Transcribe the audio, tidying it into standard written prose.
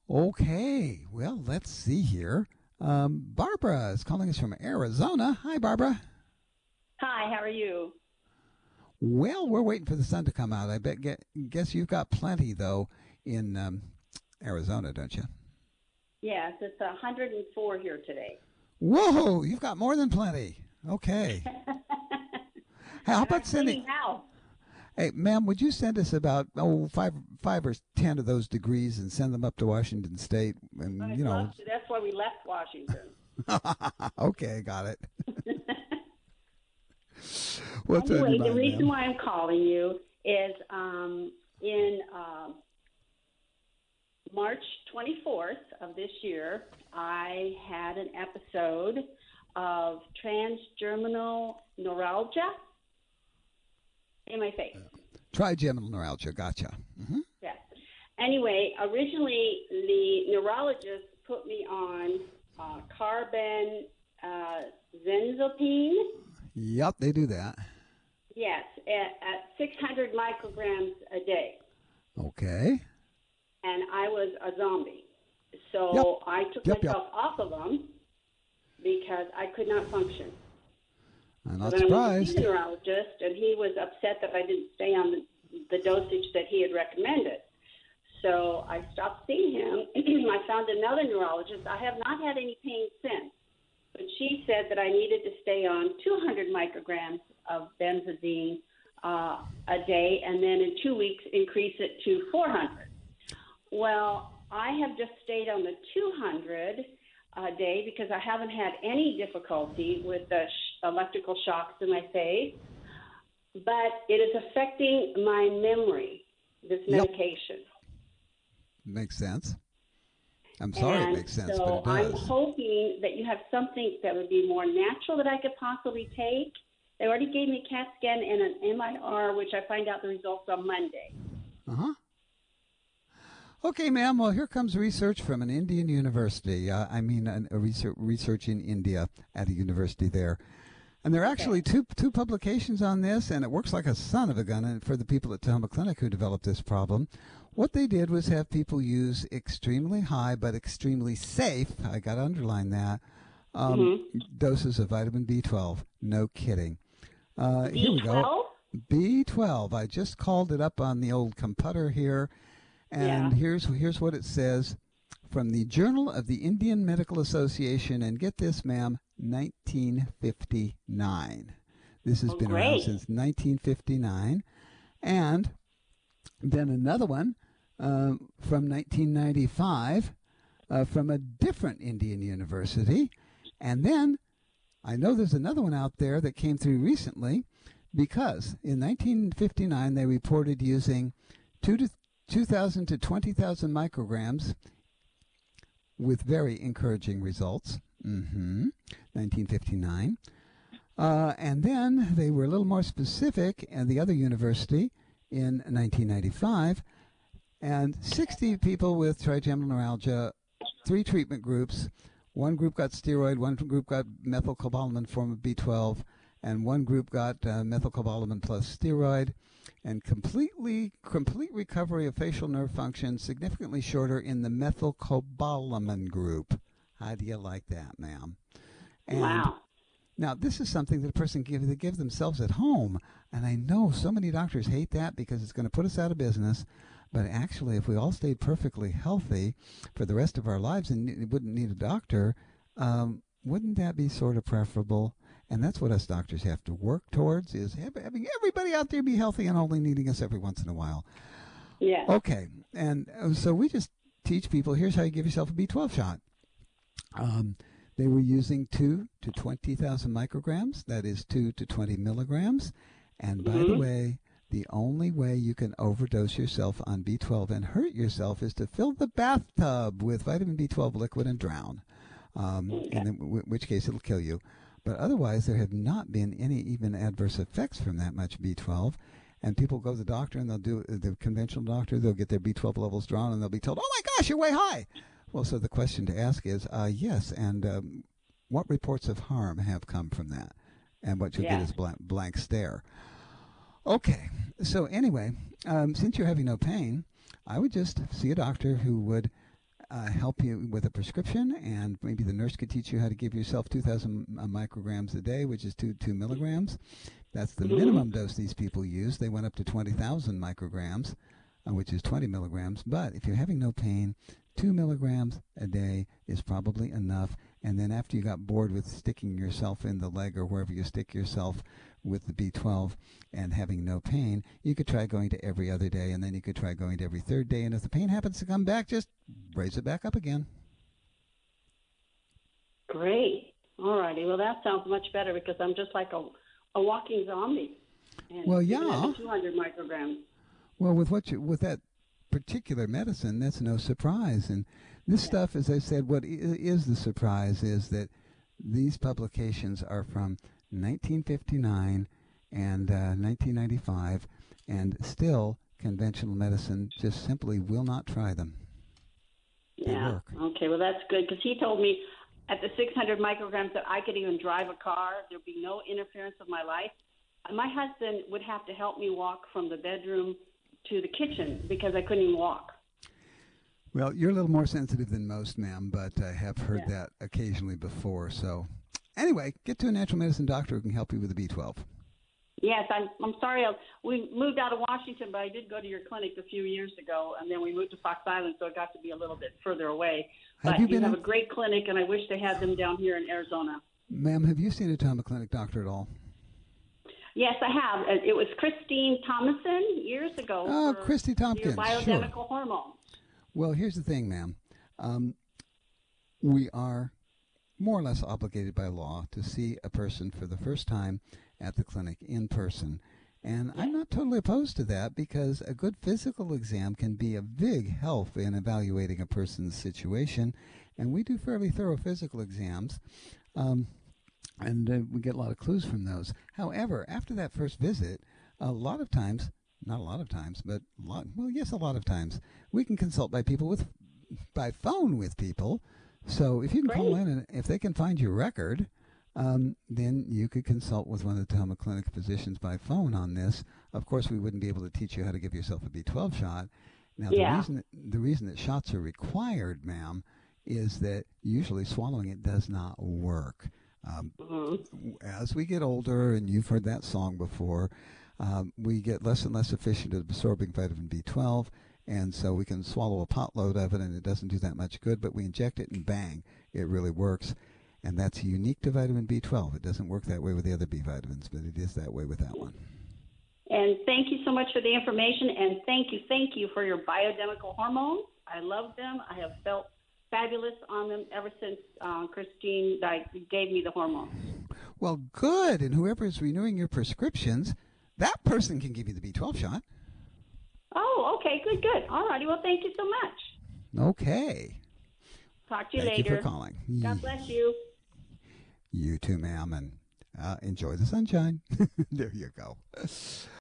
Okay, well, let's see here. Barbara is calling us from Arizona. Hi, Barbara. Hi, how are you? Well, we're waiting for the sun to come out. Guess you've got plenty though in Arizona, don't you? Yes, it's 104 here today. Whoa, you've got more than plenty. Okay. Hey, how And about I'm sending? cleaning house. Hey, ma'am, would you send us about five or 10 of those degrees and send them up to Washington State? And I'd love to. That's why we left Washington. okay, got it. What's on your Anyway, the mind, reason ma'am? why I'm calling you is in March 24th of this year, I had an episode of transdermal neuralgia in my face. Trigeminal neuralgia. Gotcha. Mm-hmm. Yes. Anyway, originally the neurologist put me on carbenzazepine. Yep, they do that. Yes, at 600 micrograms a day, Okay. and I was a zombie. So Yep. I took Yep. myself off of them because I could not function. I'm So not then I went to see surprised. the neurologist, and he was upset that I didn't stay on the dosage that he had recommended. So I stopped seeing him. I found another neurologist. I have not had any pain since, but she said that I needed to stay on 200 micrograms of benzodine a day, and then in 2 weeks increase it to 400. Well, I have just stayed on the 200 a day because I haven't had any difficulty with the electrical shocks in my face, but it is affecting my memory, this Yep. medication. Makes sense. I'm sorry it makes sense, so but it I'm does. hoping that you have something that would be more natural that I could possibly take. They already gave me a CAT scan and an MRI, which I find out the results on Monday. Uh-huh. Okay, ma'am. Well, here comes research from an Indian university. A research in India at a university there. And there are actually two publications on this, and it works like a son of a gun for the people at Tahoma Clinic who developed this problem. What they did was have people use extremely high but extremely safe, I got to underline that, doses of vitamin B12. No kidding. Here we go. B12? B12. I just called it up on the old computer here, and Yeah. here's what it says from the Journal of the Indian Medical Association, and get this, ma'am, 1959. This has been around Great. since 1959. And then another one from 1995 from a different Indian university. And then I know there's another one out there that came through recently because in 1959 they reported using 2,000 to 20,000 micrograms with very encouraging results. 1959. And then they were a little more specific, and the other university in 1995, and 60 people with trigeminal neuralgia, 3 treatment groups. One group got steroid, one group got methylcobalamin form of B12, and one group got methylcobalamin plus steroid, and complete recovery of facial nerve function, significantly shorter in the methylcobalamin group. How do you like that, ma'am? And Wow. now, this is something that a person they give themselves at home, and I know so many doctors hate that because it's going to put us out of business. But actually, if we all stayed perfectly healthy for the rest of our lives and wouldn't need a doctor, wouldn't that be sort of preferable? And that's what us doctors have to work towards, is having everybody out there be healthy and only needing us every once in a while. Yeah. Okay, and so we just teach people, here's how you give yourself a B12 shot. They were using 2 to 20,000 micrograms, that is 2 to 20 milligrams. And by the way, the only way you can overdose yourself on B12 and hurt yourself is to fill the bathtub with vitamin B12 liquid and drown, in which case it'll kill you. But otherwise, there have not been any even adverse effects from that much B12. And people go to the doctor, and they'll do the conventional doctor, they'll get their B12 levels drawn, and they'll be told, oh my gosh, you're way high. Well, so the question to ask is, yes, and what reports of harm have come from that? And what you'll get is blank stare. Okay, so anyway, since you're having no pain, I would just see a doctor who would help you with a prescription, and maybe the nurse could teach you how to give yourself 2,000 micrograms a day, which is 2 milligrams. That's the minimum dose these people use. They went up to 20,000 micrograms, which is 20 milligrams. But if you're having no pain, 2 milligrams a day is probably enough. And then after you got bored with sticking yourself in the leg or wherever you stick yourself with the B12 and having no pain, you could try going to every other day, and then you could try going to every third day. And if the pain happens to come back, just raise it back up again. Great. All righty. Well, that sounds much better because I'm just like a walking zombie. And well, yeah. 200 micrograms. Well, with that particular medicine, that's no surprise. And this stuff, as I said, what is the surprise is that these publications are from 1959 and 1995, and still conventional medicine just simply will not try them. They work. Okay, well, that's good, because he told me at the 600 micrograms that I could even drive a car. There'd be no interference with my life. My husband would have to help me walk from the bedroom to the kitchen because I couldn't even walk. Well, you're a little more sensitive than most, ma'am, but I have heard that occasionally before. So anyway, get to a natural medicine doctor who can help you with the B12. Yes, I'm sorry. We moved out of Washington, but I did go to your clinic a few years ago, and then we moved to Fox Island, so it got to be a little bit further away. But you have a great clinic, and I wish they had them down here in Arizona. Ma'am, have you seen a Tama Clinic doctor at all? Yes, I have. It was Christine Thomason years ago. Oh, Christy Tompkins, bioidentical hormones. Well, here's the thing, ma'am. We are more or less obligated by law to see a person for the first time at the clinic in person. And I'm not totally opposed to that because a good physical exam can be a big help in evaluating a person's situation. And we do fairly thorough physical exams. And we get a lot of clues from those. However, after that first visit, a lot of times, not a lot of times, but a lot of times, we can consult by phone with people. So if you can call in, and if they can find your record, then you could consult with one of the Tama Clinic physicians by phone on this. Of course, we wouldn't be able to teach you how to give yourself a B12 shot. Now, the reason that shots are required, ma'am, is that usually swallowing it does not work. As we get older, and you've heard that song before, we get less and less efficient at absorbing vitamin B12, and so we can swallow a potload of it, and it doesn't do that much good, but we inject it, and bang, it really works. And that's unique to vitamin B12. It doesn't work that way with the other B vitamins, but it is that way with that one. And thank you so much for the information, and thank you for your bioidentical hormones. I love them. I have felt fabulous on them ever since Christine gave me the hormones. Well, good. And whoever is renewing your prescriptions, that person can give you the B12 shot. Oh, okay. Good. All righty. Well, thank you so much. Okay. Talk to you later. Thank you for calling. God bless you. You too, ma'am, and enjoy the sunshine. There you go.